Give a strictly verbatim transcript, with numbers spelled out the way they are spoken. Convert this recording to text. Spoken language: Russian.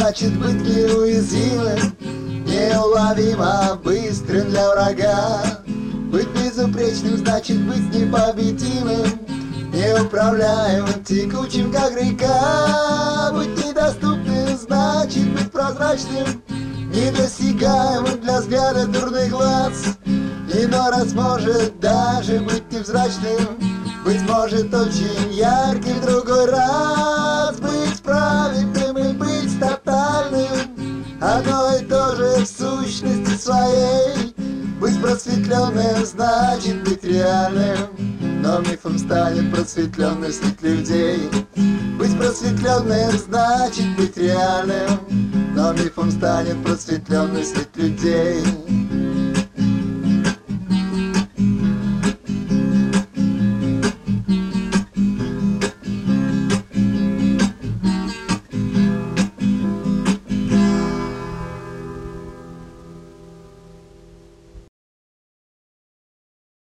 значит быть неуязвимым, неуловимо быстрым для врага. Быть безупречным значит быть непобедимым, неуправляемым, текучим, как река. Быть недоступным значит быть прозрачным, недосягаемым для взгляда дурных глаз. Иной раз может даже быть невзрачным, быть может очень ярким в другой раз. Быть праведным и быть тотальным одно и то же в сущности своей. Быть просветленным значит быть реальным, но мифом станет просветленность людей. Быть просветленным значит быть реальным, но мифом станет просветленность людей.